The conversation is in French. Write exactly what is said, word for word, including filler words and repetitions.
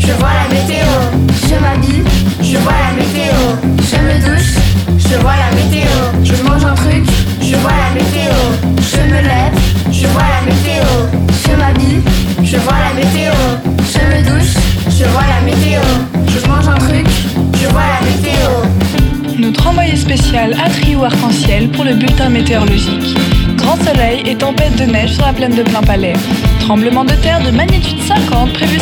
je vois la météo. Je m'habille, je vois la météo. Je me douche, je vois la météo. Je mange un truc, je vois la météo. Je me lève, je vois la météo. Je m'habille, je vois la météo. Je me douche, je vois la météo. Je mange un truc, je vois la météo. Notre envoyé spécial a trio arc-en-ciel pour le bulletin météorologique. Grand soleil et tempête de neige sur la plaine de Plainpalais. Tremblement de terre de magnitude cinquante prévu